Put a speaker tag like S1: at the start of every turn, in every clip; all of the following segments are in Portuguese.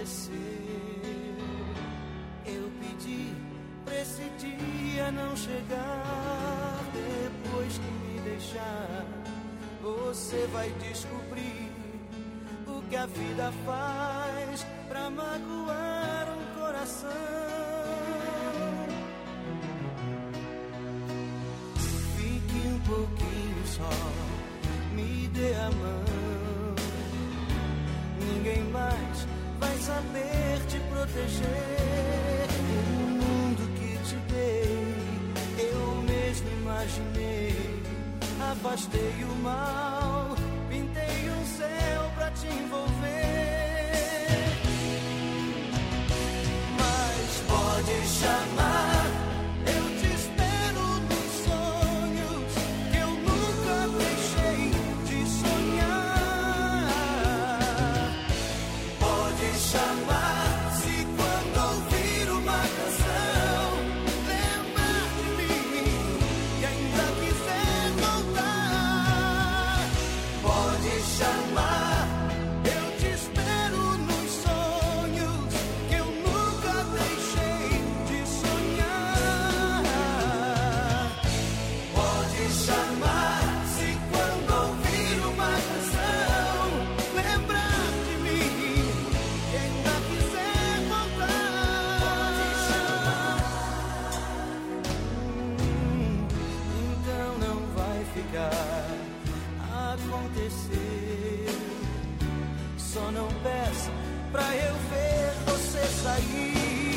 S1: aconteceu. Eu pedi pra esse dia não chegar. Depois que me deixar, você vai descobrir o que a vida faz pra magoar um coração. Fique um pouquinho só, me dê a mão. Ninguém mais vai saber te proteger. O mundo que te dei, eu mesmo imaginei. Afastei o mal, pintei um céu pra te envolver. Mas pode chamar, eu te espero nos sonhos que eu nunca deixei de sonhar. Pode chamar, se quando ouvir uma canção lembrar de mim e ainda quiser voltar. Pode chamar, eu te espero nos sonhos que eu nunca deixei de sonhar. Pode chamar, se quando ouvir uma canção lembrar de mim e ainda quiser voltar. Então não vai ficar. Aconteceu. Só não peça pra eu ver você sair.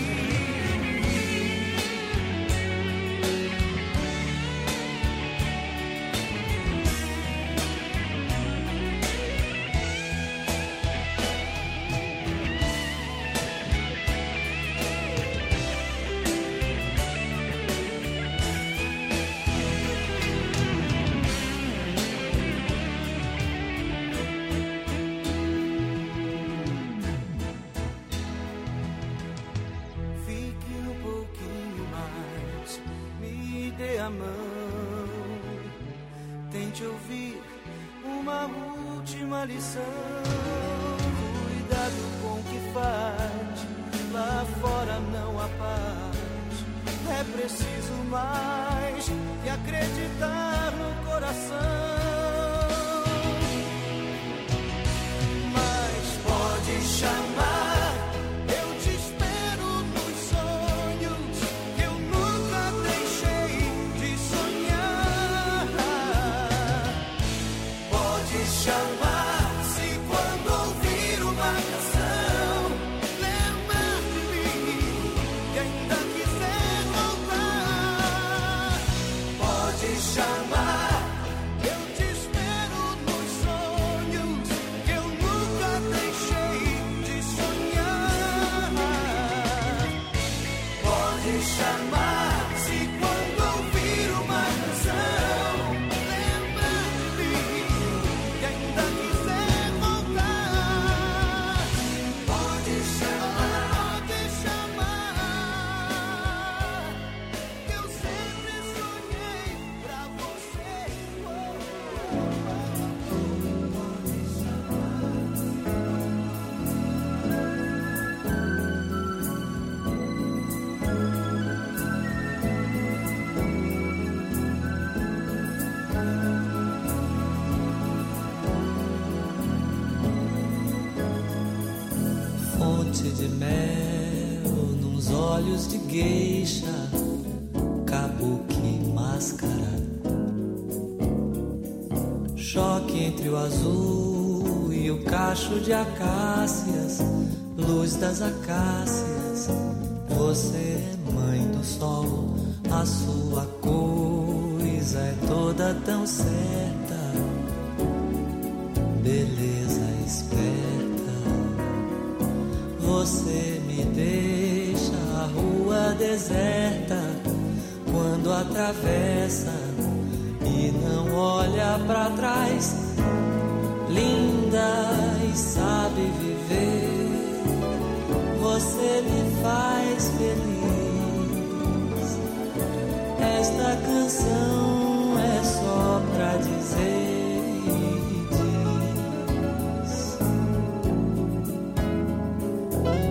S1: Fique um pouquinho mais, me dê a mão. Tente ouvir uma última lição. Cuidado com o que faz, lá fora não há paz. É preciso mais que acreditar no coração. Mas pode chamar, eu te espero nos sonhos que eu nunca deixei de sonhar. Pode chamar, se quando ouvir uma canção lembrar de mim e ainda quiser voltar. Pode chamar, eu te espero nos sonhos que eu nunca deixei de sonhar. Pode chamar, se quando ouvir uma canção lembrar de mim e ainda quiser voltar. Pode chamar, que eu sempre sonhei pra você.
S2: Fonte de mel nos olhos de geisha, kabuki máscara. Choque entre o azul e o cacho de acácias, luz das acácias. Você é mãe do sol, a sua coisa é toda tão certa. Beleza esperta. Você me deixa a rua deserta quando atravessa e não olha pra trás. Linda e sabe viver, você me faz feliz. Esta canção é só pra dizer. E diz: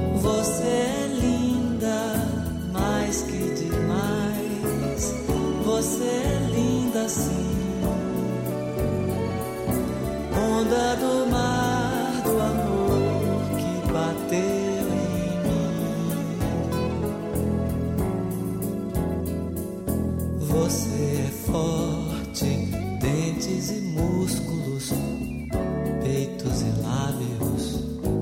S2: peitos e lábios.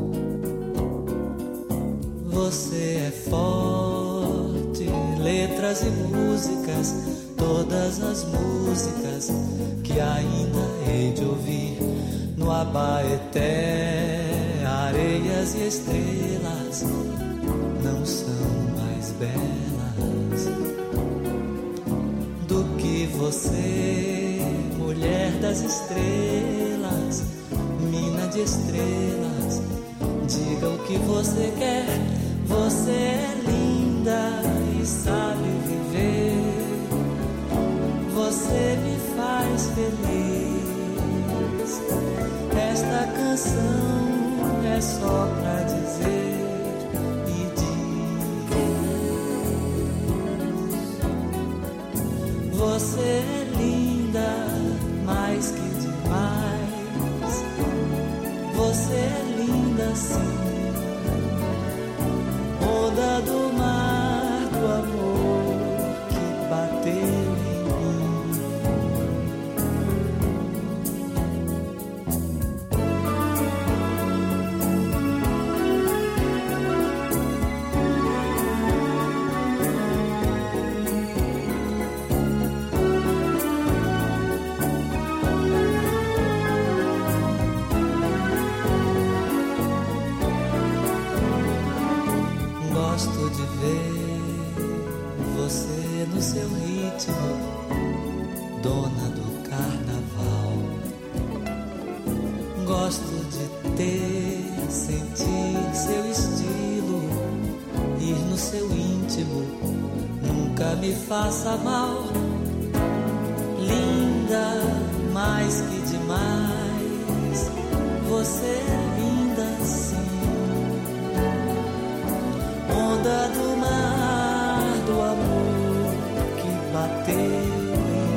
S2: Você é forte, letras e músicas, todas as músicas que ainda hei de ouvir. No Abaeté, areias e estrelas não são mais belas do que você, mulher das estrelas, mina de estrelas. Diga o que você quer, você é linda e sabe viver. Você me faz feliz. Esta canção é só pra dizer e diz. Você é linda mais que demais. Você é linda sim. Onda do mar do amor que bateu em mim. Gosto de ver você no seu ritmo, dona do carnaval. Gosto de ter, sentir seu estilo, ir no seu íntimo, nunca me faça mal. Linda, mais que demais, você é linda sim. Onda do mar do amor que bateu em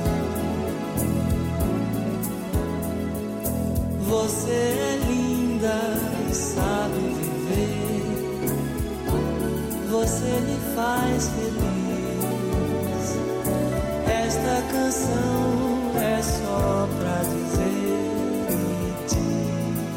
S2: mim. Você é linda e sabe viver. Você me faz feliz. Esta canção é só pra dizer e diz.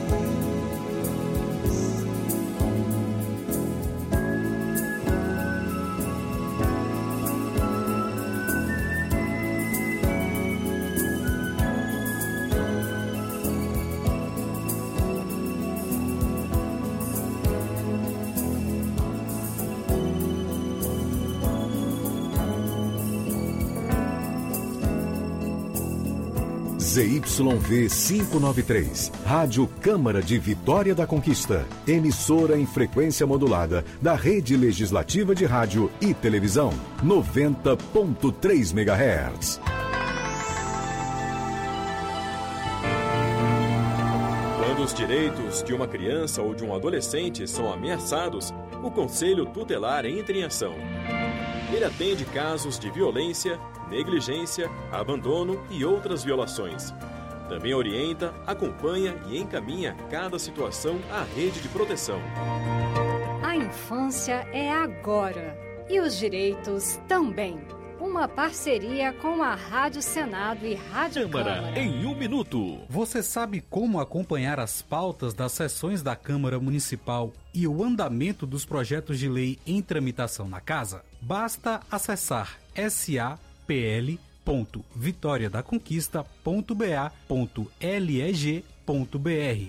S3: ZYV 593, Rádio Câmara de Vitória da Conquista, emissora em frequência modulada da Rede Legislativa de Rádio e Televisão, 90.3 MHz.
S4: Quando os direitos de uma criança ou de um adolescente são ameaçados, o Conselho Tutelar entra em ação. Ele atende casos de violência, negligência, abandono e outras violações. Também orienta, acompanha e encaminha cada situação à rede de proteção.
S5: A infância é agora e os direitos também. Uma parceria com a Rádio Senado e Rádio Câmara.
S6: Em 1 minuto. Você sabe como acompanhar as pautas das sessões da Câmara Municipal e o andamento dos projetos de lei em tramitação na Casa? Basta acessar sapl.vitoriadaconquista.ba.leg.br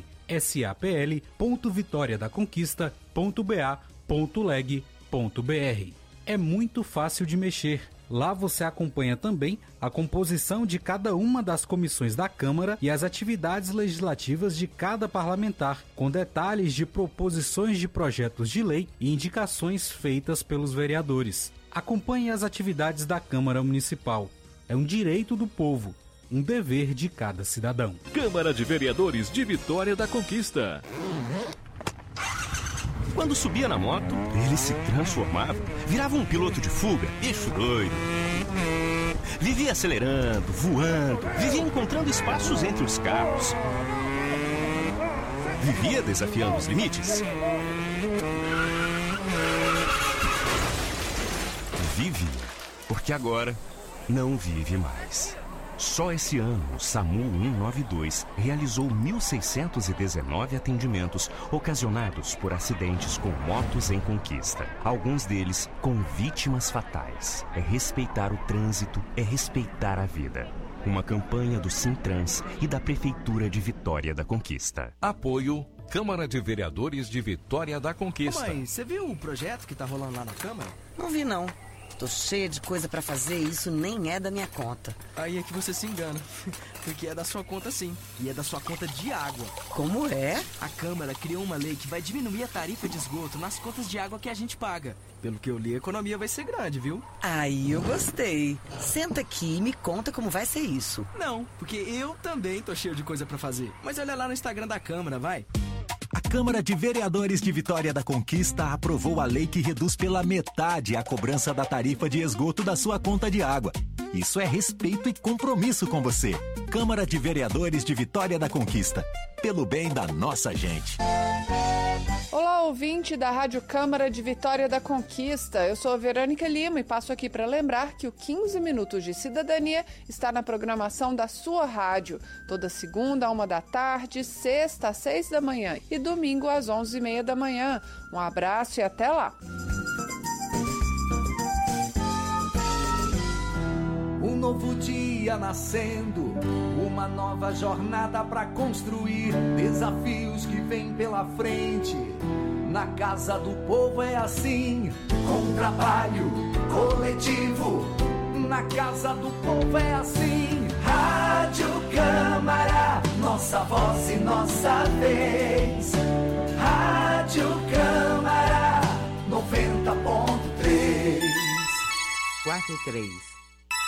S6: sapl.vitoriadaconquista.ba.leg.br. É muito fácil de mexer. Lá você acompanha também a composição de cada uma das comissões da Câmara e as atividades legislativas de cada parlamentar, com detalhes de proposições de projetos de lei e indicações feitas pelos vereadores. Acompanhe as atividades da Câmara Municipal. É um direito do povo, um dever de cada cidadão.
S7: Câmara de Vereadores de Vitória da Conquista.
S8: Quando subia na moto, ele se transformava, virava um piloto de fuga, bicho doido. Vivia acelerando, voando, vivia encontrando espaços entre os carros. Vivia desafiando os limites. Vive, porque agora não vive mais. Só esse ano, o SAMU 192 realizou 1.619 atendimentos ocasionados por acidentes com motos em conquista. Alguns deles com vítimas fatais. É respeitar o trânsito, é respeitar a vida. Uma campanha do Sintrans e da Prefeitura de Vitória da Conquista.
S7: Apoio Câmara de Vereadores de Vitória da Conquista.
S9: Mãe, você viu o projeto que tá rolando lá na Câmara?
S10: Não vi, não. Tô cheia de coisa pra fazer e isso nem é da minha conta.
S9: Aí é que você se engana, porque é da sua conta sim, e é da sua conta de água.
S10: Como é?
S9: A Câmara criou uma lei que vai diminuir a tarifa de esgoto nas contas de água que a gente paga. Pelo que eu li, a economia vai ser grande, viu?
S10: Aí eu gostei. Senta aqui e me conta como vai ser isso.
S9: Não, porque eu também tô cheio de coisa pra fazer. Mas olha lá no Instagram da Câmara, vai.
S11: A Câmara de Vereadores de Vitória da Conquista aprovou a lei que reduz pela metade a cobrança da tarifa de esgoto da sua conta de água. Isso é respeito e compromisso com você. Câmara de Vereadores de Vitória da Conquista. Pelo bem da nossa gente.
S12: Olá, ouvinte da Rádio Câmara de Vitória da Conquista. Eu sou a Verônica Lima e passo aqui para lembrar que o 15 Minutos de Cidadania está na programação da sua rádio. Toda segunda, 13h, sexta, às 6h e domingo, às 11h30. Um abraço e até lá.
S1: Um novo dia nascendo, uma nova jornada pra construir, desafios que vêm pela frente. Na casa do povo é assim, com trabalho coletivo. Na casa do povo é assim. Rádio Câmara, nossa voz e nossa vez. Rádio Câmara 90.3.
S10: 4-3.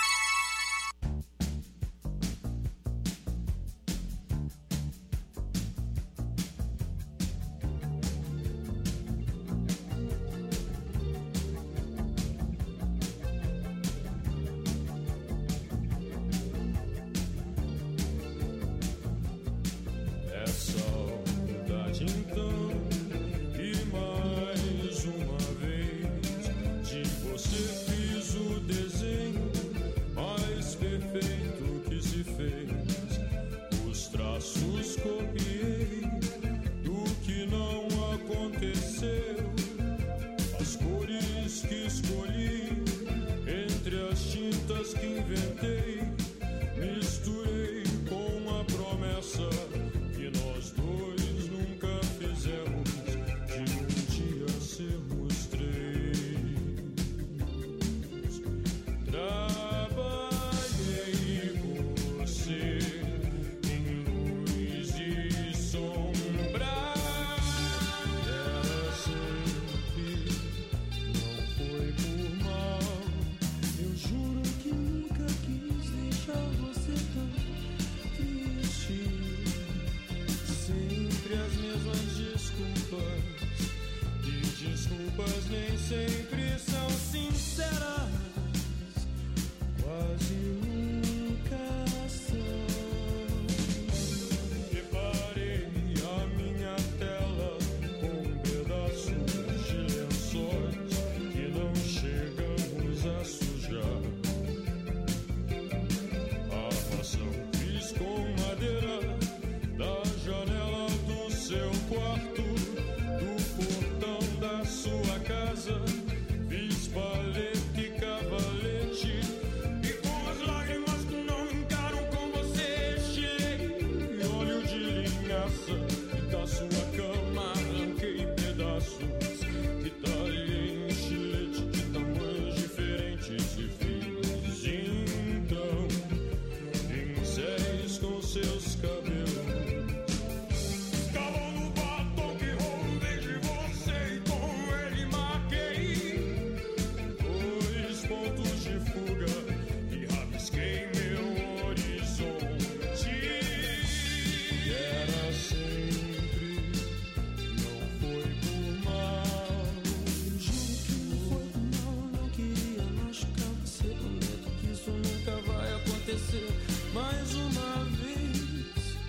S1: Mais uma vez,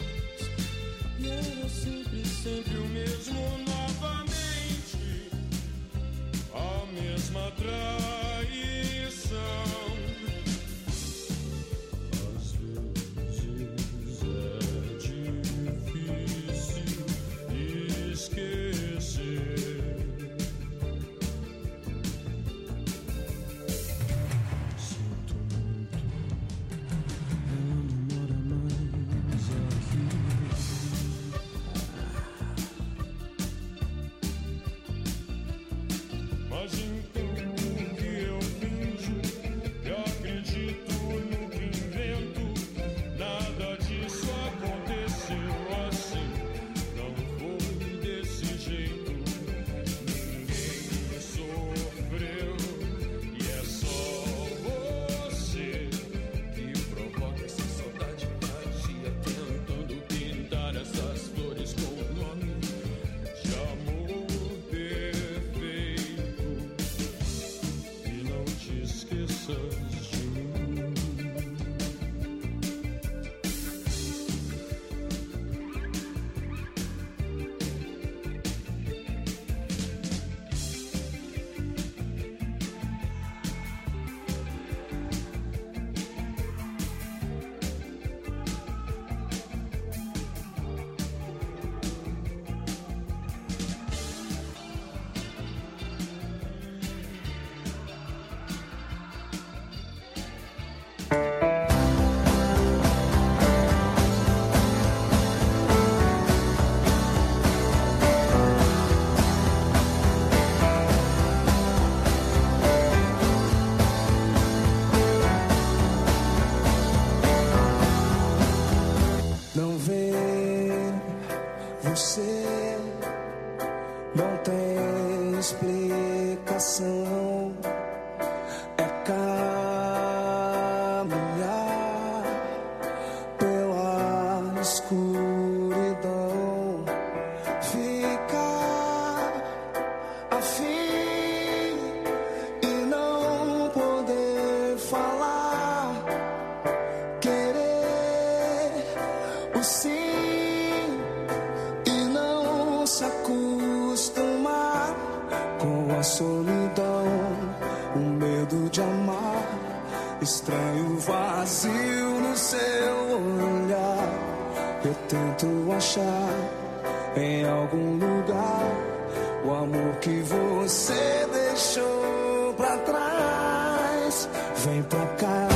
S1: e era sempre o mesmo novamente, a mesma traição. As Você não tem explicação. É caminhar pela escuridão, ficar afim e não poder falar, querer o sim se acostumar com a solidão, o medo de amar, estranho vazio no seu olhar. Eu tento achar em algum lugar o amor que você deixou pra trás. Vem pra cá.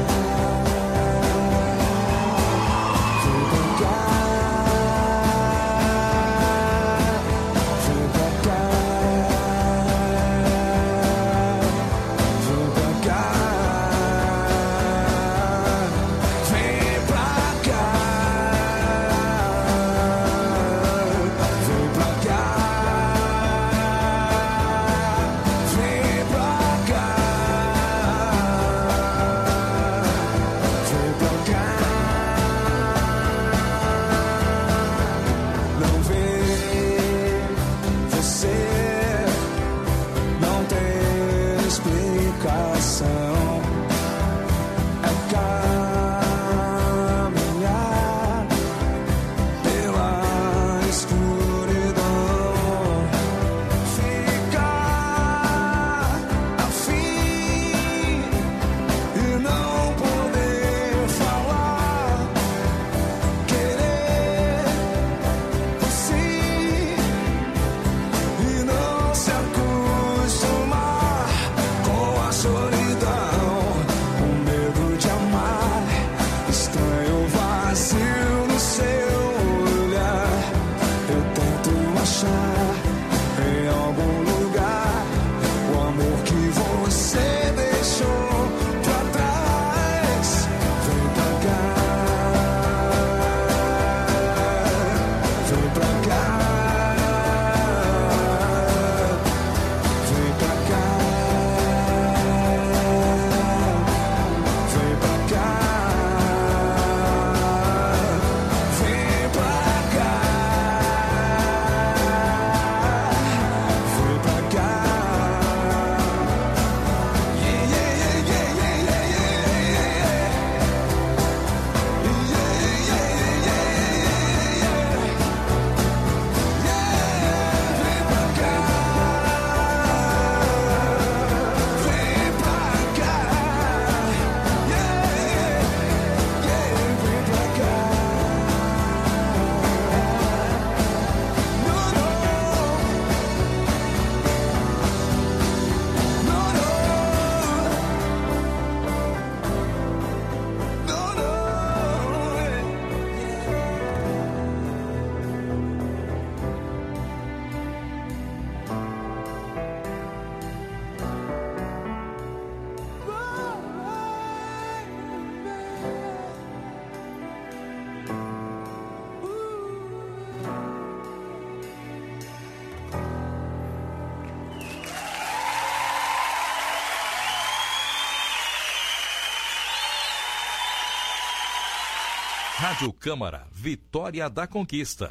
S7: Rádio Câmara, Vitória da Conquista.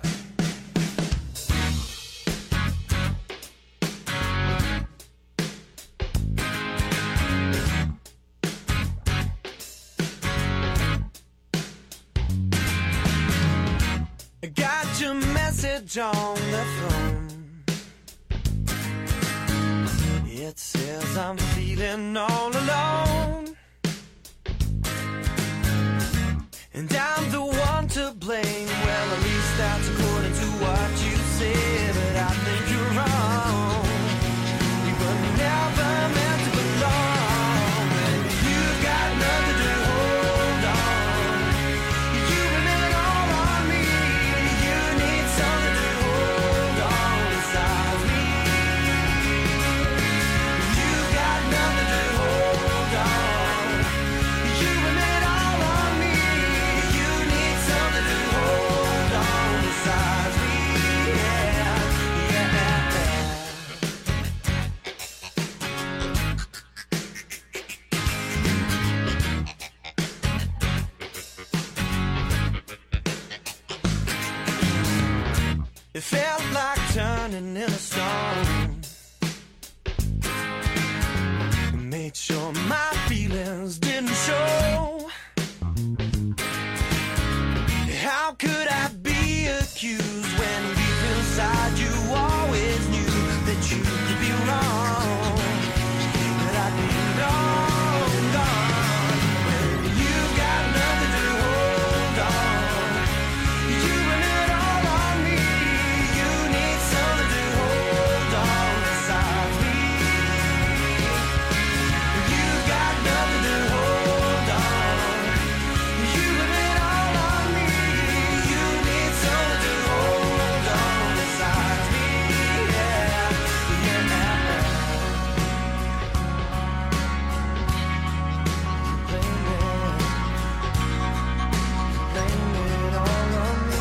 S1: I got your message on the phone. It says I'm feeling all alone, and I'm the one to blame. Well, at least that's according to what you say, but I think you're wrong. We were never meant to belong, and you got nothing to hold on. You rely all on me, you need something to hold on besides me. You got nothing to hold on. It felt like turning in a stone. Made sure my feelings didn't show. How could I be accused when deep inside you always knew that you could be wrong, that I'd be long gone when you got nothing to hold on. You blame it all on me. You need something to hold on besides me. You got nothing to hold on. You blame it all on me. You need something to hold on besides me. Yeah, yeah. Blame it all on me.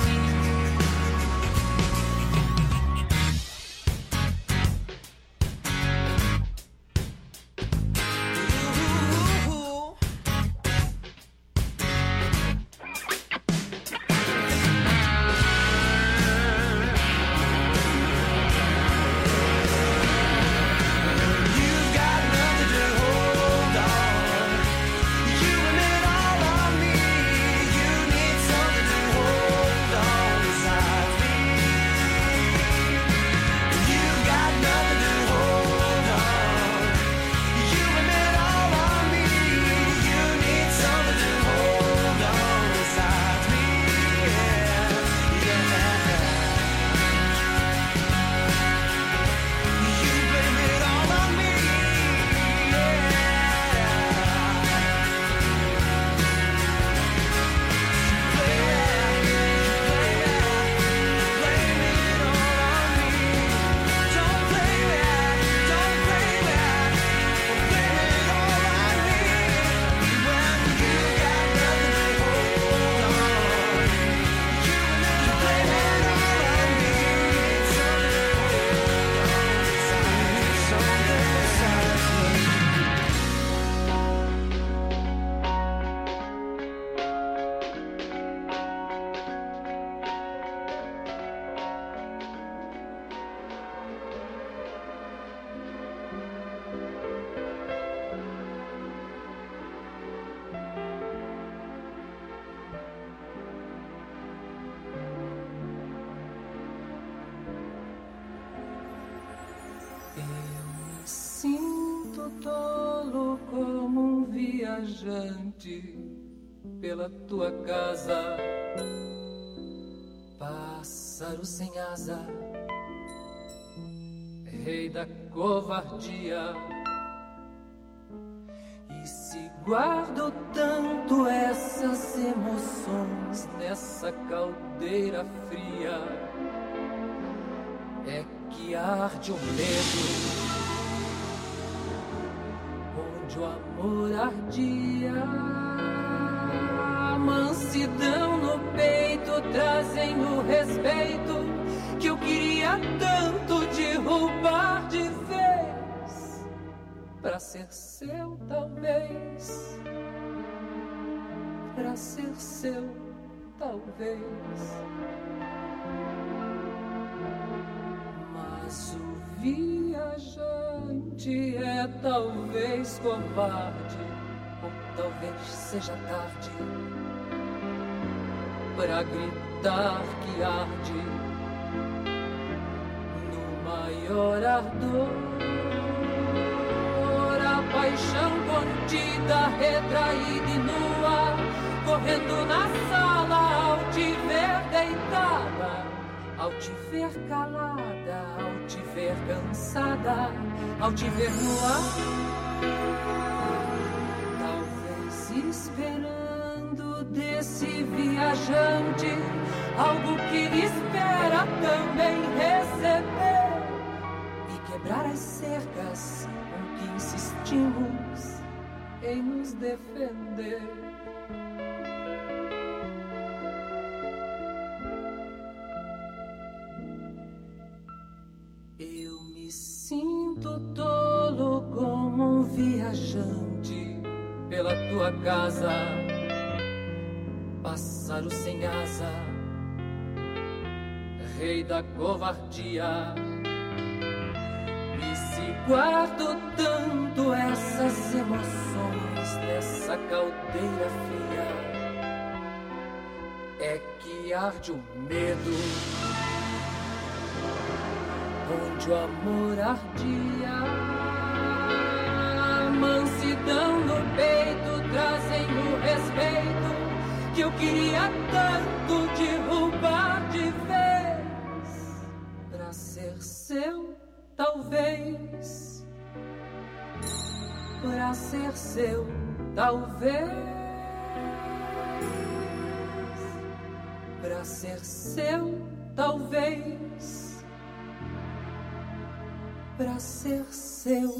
S1: Ooh. You've got nothing to hold on. You blame it all on me. You need something to hold on besides me. You've got nothing to hold on. You blame it all on me. You need something to hold on besides me. Yeah, yeah. You blame it all on me.
S2: Sinto tolo como um viajante pela tua casa, pássaro sem asa, rei da covardia. E se guardo tanto essas emoções nessa caldeira fria, é que arde o medo onde o amor ardia. A mansidão no peito trazem o respeito que eu queria tanto derrubar de vez, pra ser seu talvez, pra ser seu talvez. Mas o viajante é talvez covarde, ou talvez seja tarde pra gritar que arde no maior ardor. A paixão contida, retraída e nua, correndo na sala ao te ver deitada, ao te ver calada, ao te ver cansada, ao te ver no ar. Talvez esperando desse viajante algo que ele espera também receber e quebrar as cercas com que insistimos em nos defender. Eu me sinto tolo como um viajante pela tua casa, pássaro sem asa, rei da covardia. E se guardo tanto essas emoções nessa caldeira fria, é que arde o medo onde o amor ardia. A mansidão no peito trazem o respeito que eu queria tanto derrubar de vez, pra ser seu, talvez, pra ser seu, talvez, pra ser seu, talvez, pra ser seu.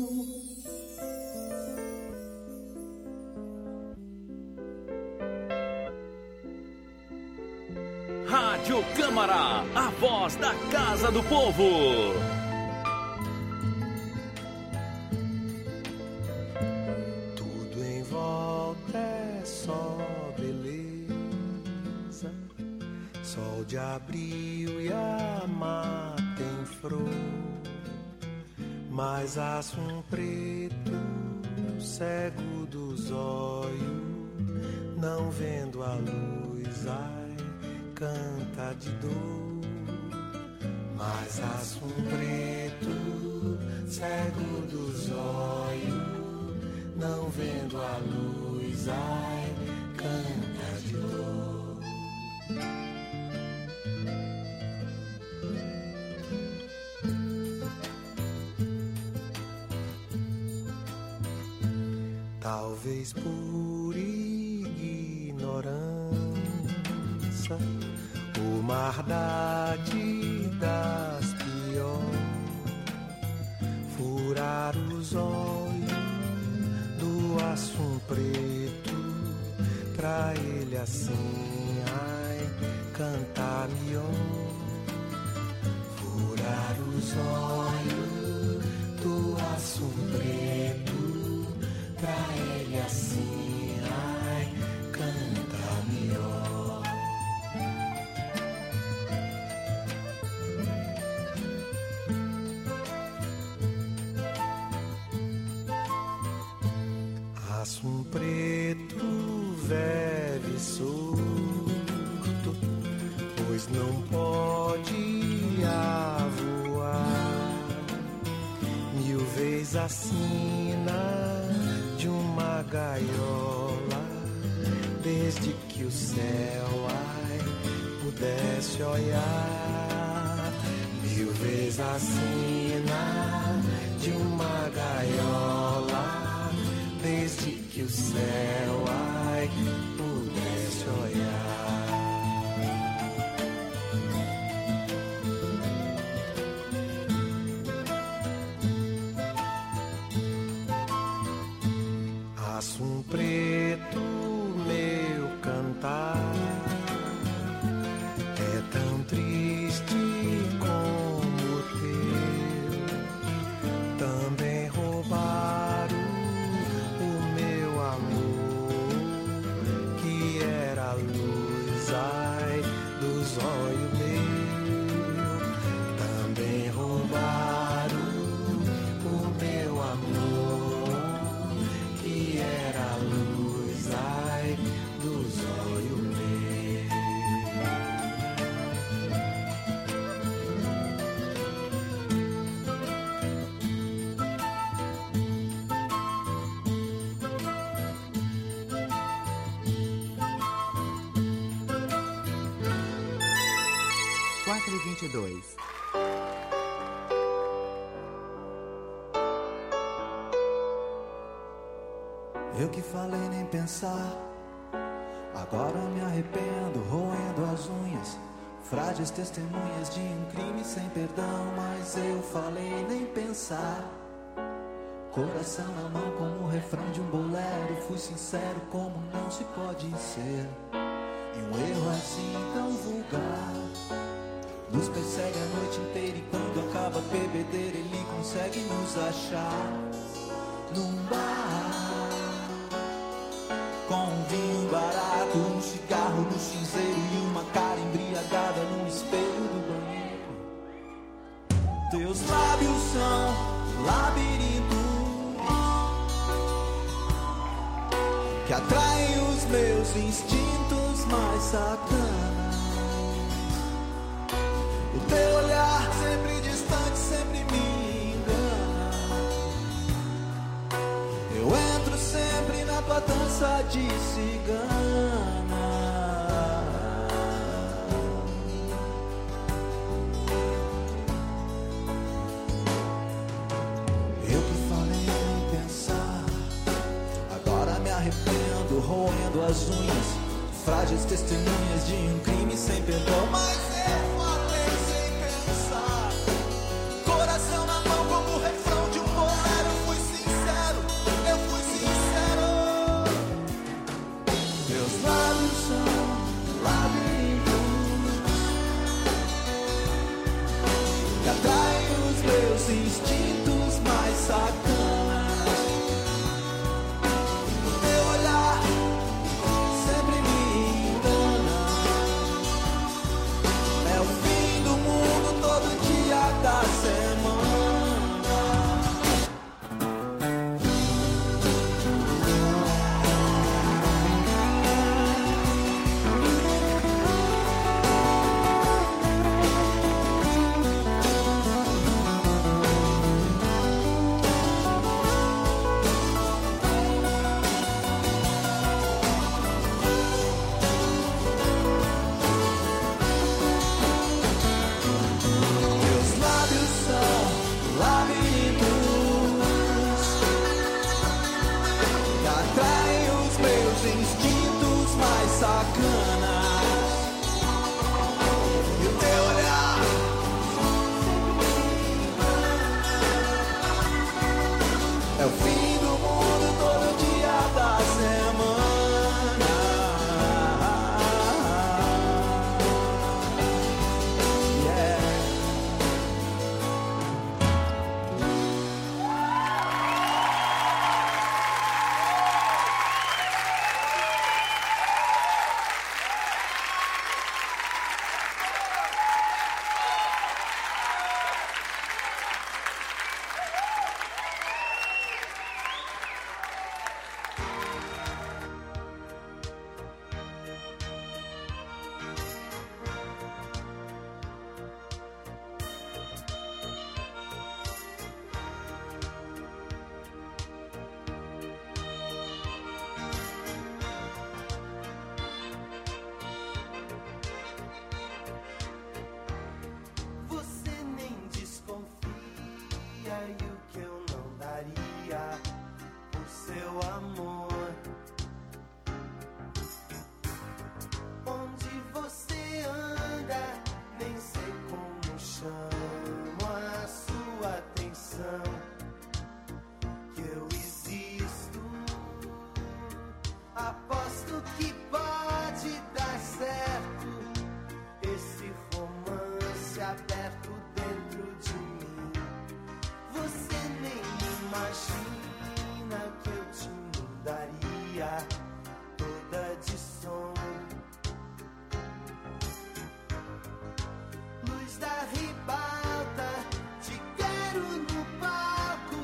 S13: Rádio Câmara, a voz da Casa do Povo.
S1: Tudo em volta é só beleza, sol de abril e a mata em flor, mas aço preto, cego dos olhos, não vendo a luz, ai, canta de dor. Mas aço preto, cego dos olhos, não vendo a luz, ai, canta de dor. Talvez por ignorância, o mar das pior, furar os olhos do aço preto, pra ele assim, ai, cantar melhor. Furar os olhos do aço preto, pra ele assim, ai, cantar melhor. Aço preto, velho e surdo, pois não pode voar. Mil vezes a sina de uma gaiola, desde que o céu, ai, pudesse olhar. Mil vezes a sina de uma gaiola, desde que o céu, ai, pudesse olhar. Aço preto, meu cantar é tão triste como o teu. Também roubaram o meu amor, que era a luz, ai, dos olhos meus. Também roubaram o meu amor, que era a luz, ai, dos olhos meus.
S14: 4h22.
S15: Eu que falei nem pensar, agora me arrependo, roendo as unhas. Frágeis testemunhas de um crime sem perdão, mas eu falei nem pensar. Coração na mão como o refrão de um bolero, fui sincero como não se pode ser. E um erro assim tão vulgar nos persegue a noite inteira, e quando acaba a bebedeira ele consegue nos achar num bar, com um vinho barato, um cigarro no cinzeiro e uma cara embriagada no espelho do banheiro. Teus lábios são labirintos que atraem os meus instintos mais sacanas. O teu olhar sempre distante, sempre me engana. Eu entro sempre na tua dança de cigana. Eu que falei nem pensar, agora me arrependo, roendo as unhas, frágeis testemunhas de um crime sem perdão. Mas eu falei sem pensar, coração na mão como o refrão de um bolero. Fui sincero, eu fui sincero. Meus lábios são labirintos que atraem os meus instintos mais sacanas. O teu olhar sempre me engana. É o fim do mundo todo dia da semana. Meus lábios são labirintos que atraem os meus instintos mais sacanas. E o teu olhar é o fim do mundo todo dia da semana. Yeah.
S1: Você nem desconfia e o que eu não daria por seu amor. Onde você anda, nem sei como chamo a sua atenção. Que eu existo, aposto que pode dar certo esse romance aberto dentro de mim. Você nem imagina que eu te mudaria toda de som. Luz da ribalta, te quero no palco.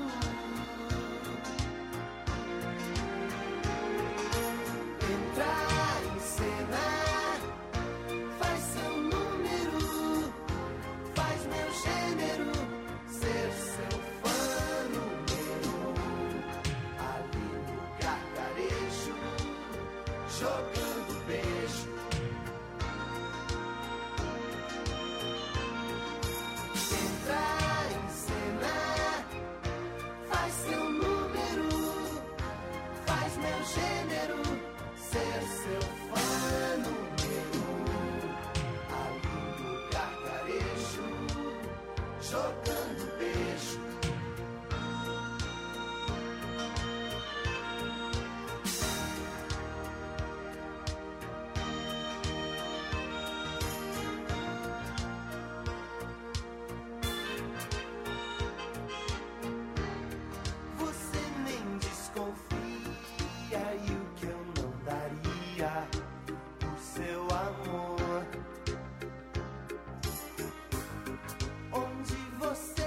S1: Entrar em cena, faz seu número, faz meu gênero ser seu fã número um. Ali no gargarejo, jogando beijo. Entrar em cena, faz seu número, faz meu gênero ser seu fã número um. Ali no gargarejo, jogando beijo. Você nem desconfia e o que eu não daria por seu amor. Onde você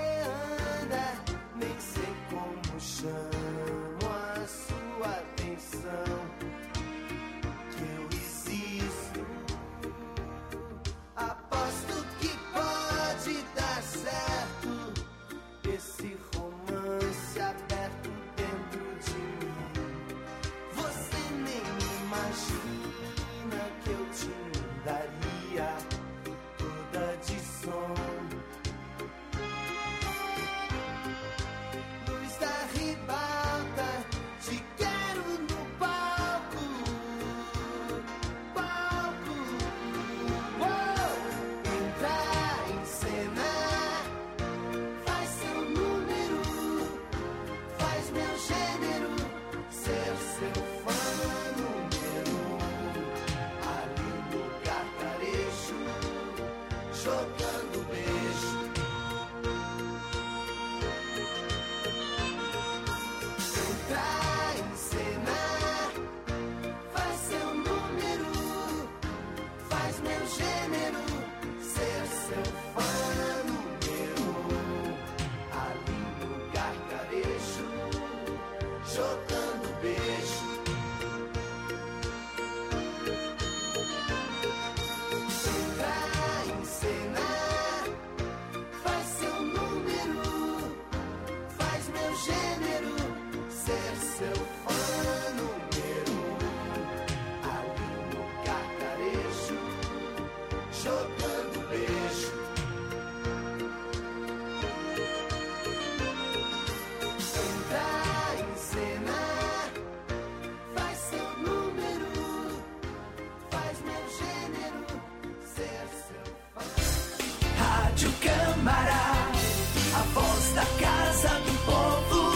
S1: Câmara, a voz da Casa do Povo.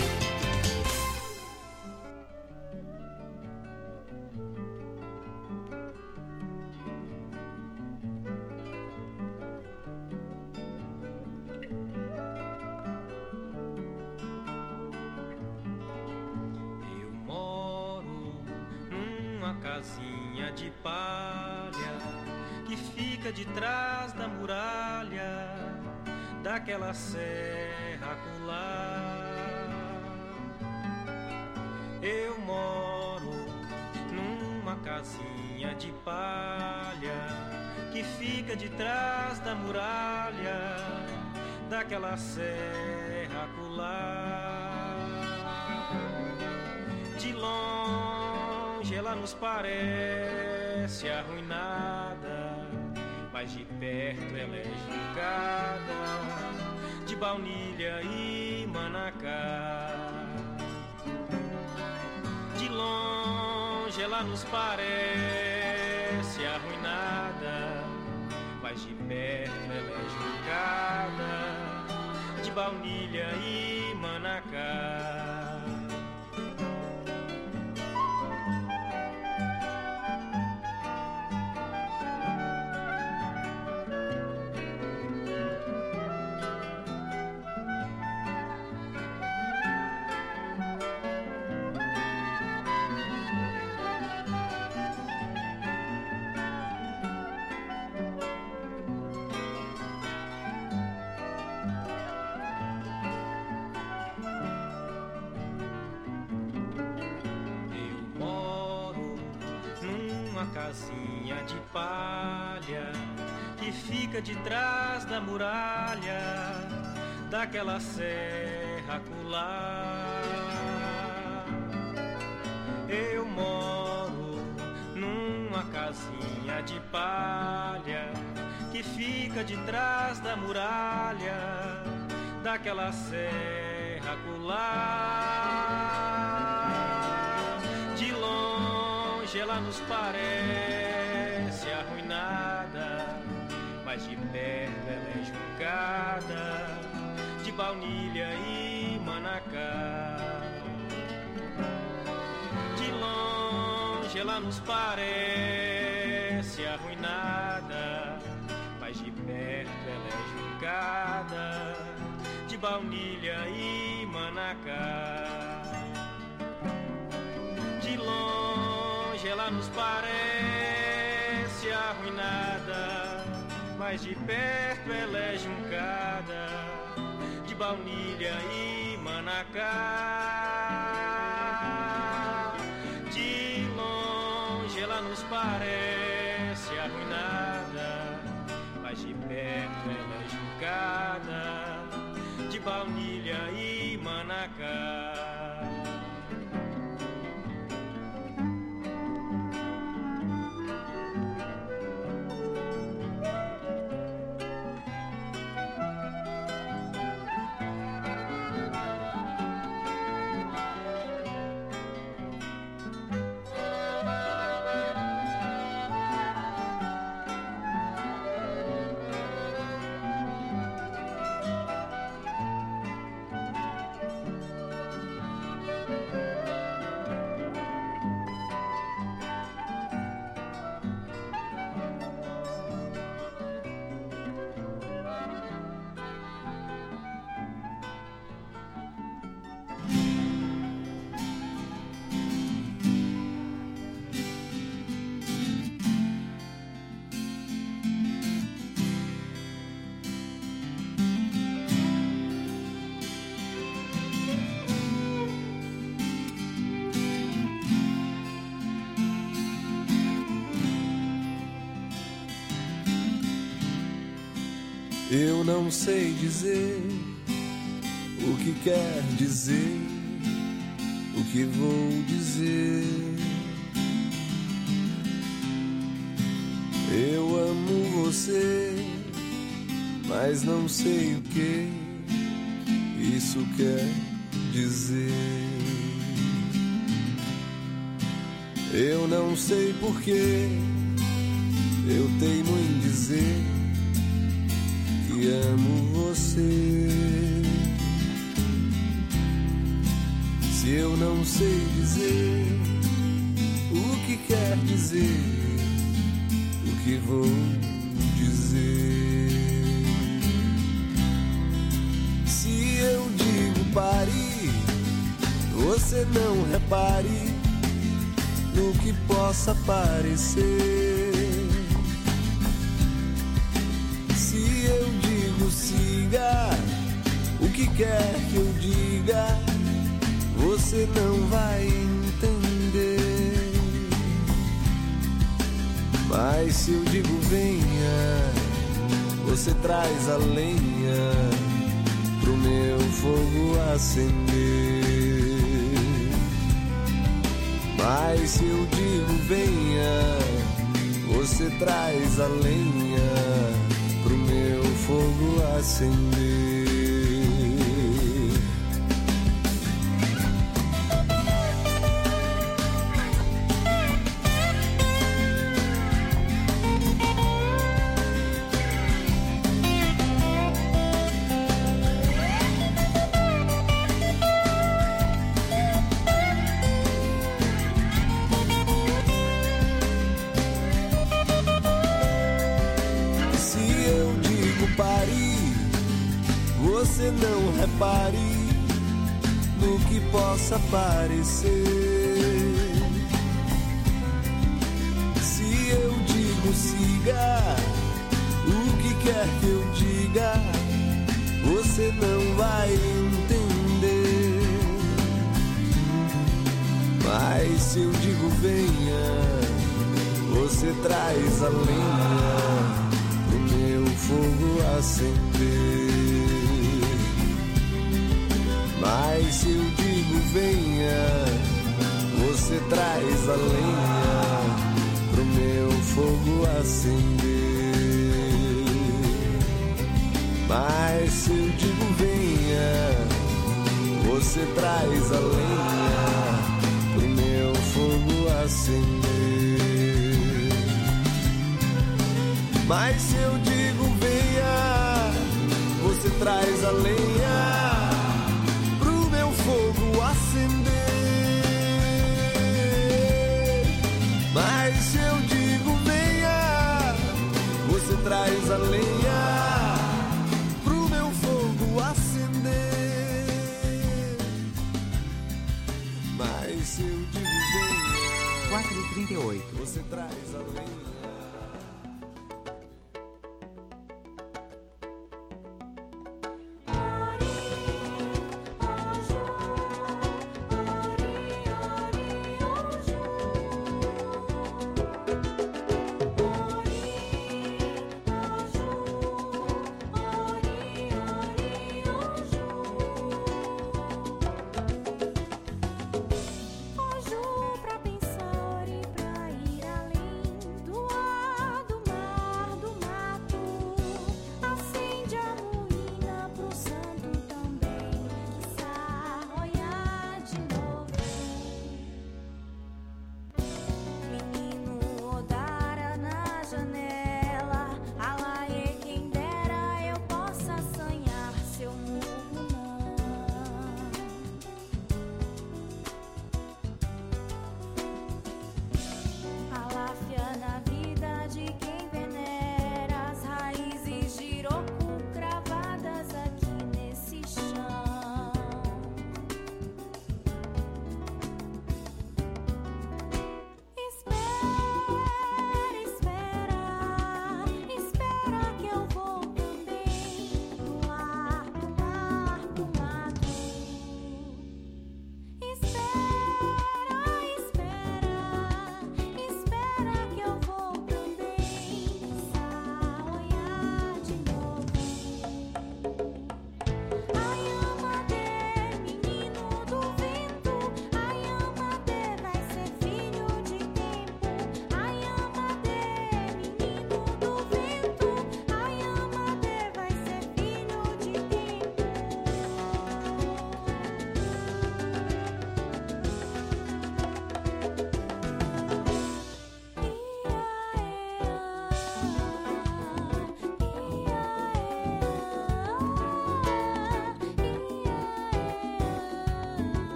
S14: Eu moro numa casinha de palha que fica de trás da muralha daquela serra acolá. Eu moro numa casinha de palha que fica de trás da muralha daquela serra acolá. De longe ela nos parece arruinada, mas de perto ela é juncada de baunilha e manacá. De longe ela nos parece arruinada, mas de perto ela é juncada de baunilha e manacá. Casinha de palha que fica de trás da muralha daquela serra acolá. Eu moro numa casinha de palha que fica de trás da muralha daquela serra acolá. De longe ela nos parece arruinada, mas de perto ela é juncada de baunilha e manacá. De longe ela nos parece arruinada, mas de perto ela é juncada de baunilha e manacá. De longe ela nos parece arruinada, mas de perto ela é juncada de baunilha e manacá. De longe ela nos parece arruinada, mas de perto ela é juncada de baunilha e manacá.
S16: Eu não sei dizer o que quer dizer, o que vou dizer. Eu amo você, mas não sei o que isso quer dizer. Eu não sei porquê, eu teimo em dizer que que amo você. Se eu não sei dizer o que quer dizer, o que vou dizer? Se eu digo pare, você não repare no que possa parecer. Se eu digo siga, o que quer que eu diga, você não vai entender. Mas se eu digo venha, você traz a lenha pro meu fogo acender. Mas se eu digo venha, você traz a lenha pro meu fogo acender. Você não repare no que possa parecer. Se eu digo siga, o que quer que eu diga, você não vai entender. Mas se eu digo venha, você traz a lenha pro meu fogo acender. Mas se eu digo venha, você traz a lenha pro meu fogo acender. Mas se eu digo venha, você traz a lenha pro meu fogo acender. Mas se eu digo venha, você traz a lenha fogo acender. Mas se eu digo venha, você traz a lenha pro meu fogo acender. Mas se eu digo venha,
S17: 4h38,
S16: você traz a lenha.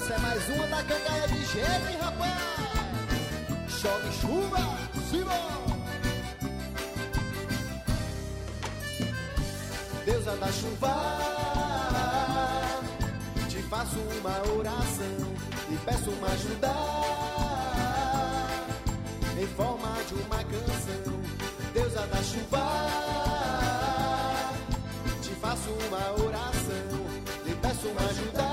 S1: Essa é mais uma da cangaia de gelo, hein, rapaz? Chove chuva, Simão! Deusa da chuva, te faço uma oração e peço uma ajuda em forma de uma canção. Deusa da chuva, te faço uma oração e peço uma ajuda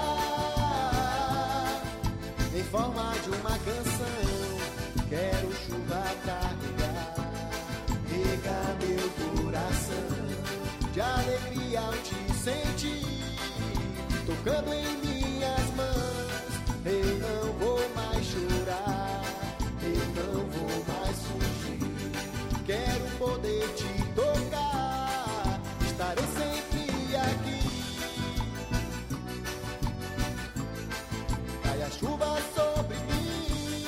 S1: em forma de uma canção. Quero chuva pra regar meu coração de alegria ao te sentir tocando em minhas mãos. Eu não vou mais chorar, eu não vou mais fugir. Quero poder te tocar, estarei sempre aqui. Cai a chuva sobre mim,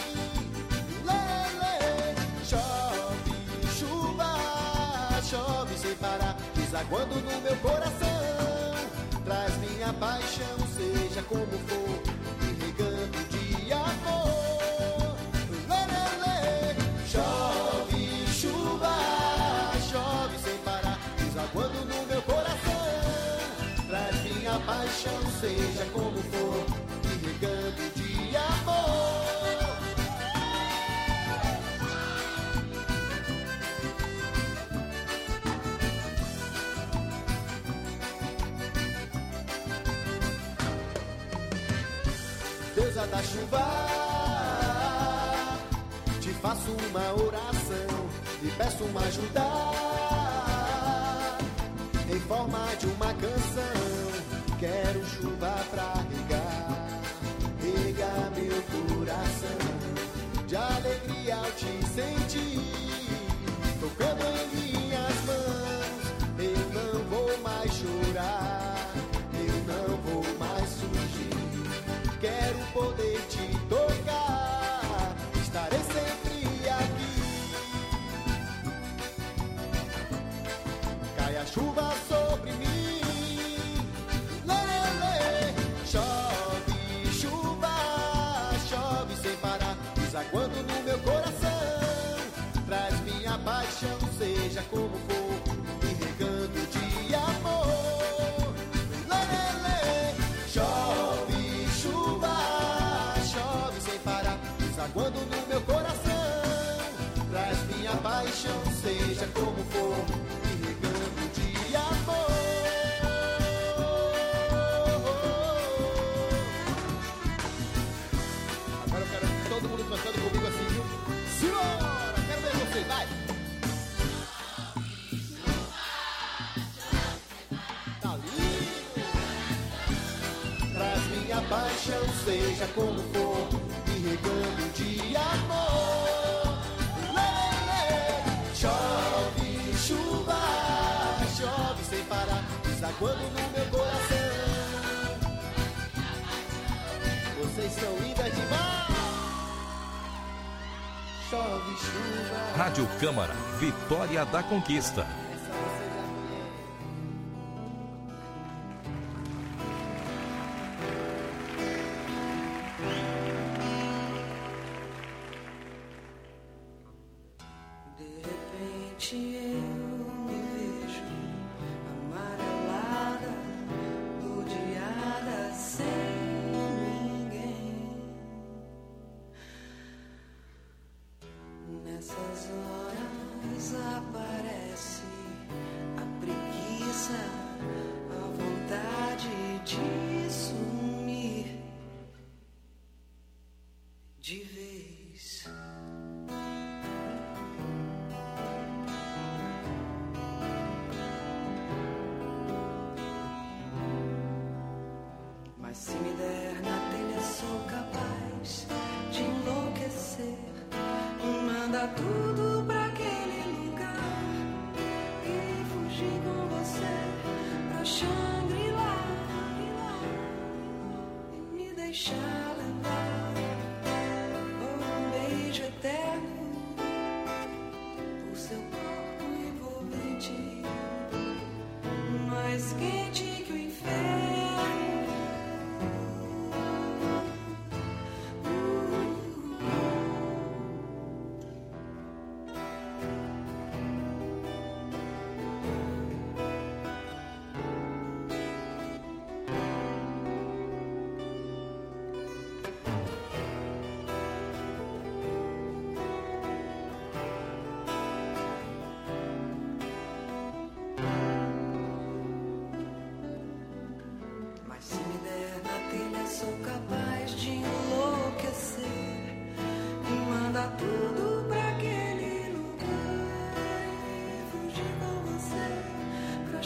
S1: lê, chove, chuva, chove sem parar, desaguando no meu coração. Traz minha paixão, seja como for, me regando de amor. Lê, chove, chuva, chove sem parar, desaguando no meu coração. Traz minha paixão, seja como for, me regando de amor. Deusa da chuva, te faço uma oração e peço uma ajuda em forma de uma canção. Quero chuva pra regar meu coração de alegria ao te sentir tocando em minhas mãos. Eu não vou mais chorar, eu não vou mais fugir. Quero poder te tocar, estarei sempre aqui. Cai a chuva sobre mim, lê, chove, chuva, chove sem parar, desaguando no meu coração. Traz minha paixão, seja como for, me regando de amor. Lê, chove, chove sem parar, desaguando no meu coração. Traz minha paixão, seja como for, me regando de amor. Agora eu quero todo mundo cantando comigo assim, viu? Senhora, quero ver vocês, vai! Tá lindo! Traz minha paixão, seja como for, me regando de amor. Lê, chove, chuva, chove sem parar, desaguando no meu coração. Vocês são lindas demais. Chove, chuva.
S7: Rádio Câmara, Vitória da Conquista.
S17: mais quente que o inferno.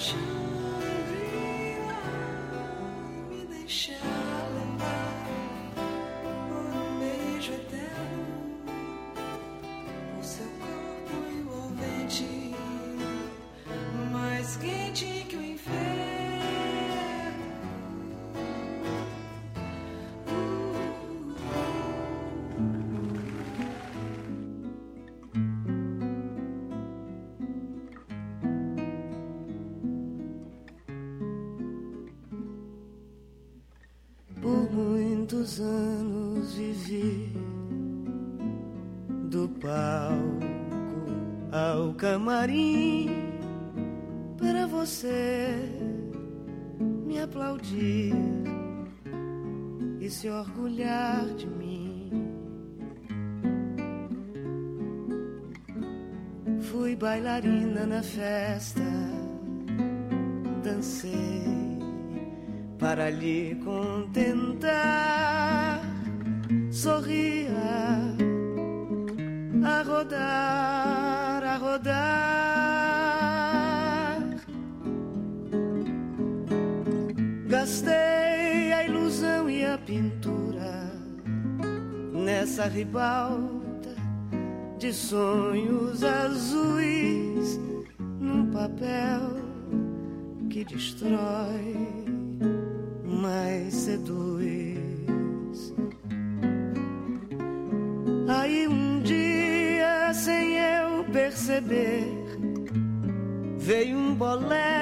S1: Shangri-La, me deixar levar por beijo eterno, o seu corpo envolvente, mais quente que o inferno. Por muitos anos vivi do palco ao camarim para você me aplaudir e se orgulhar de mim. Fui bailarina na festa, dancei para lhe contentar, sorria a rodar, a rodar. Gastei a ilusão e a pintura nessa ribalta de sonhos azuis, num papel que destrói, mas seduz. Aí um dia, sem eu perceber, veio um bolero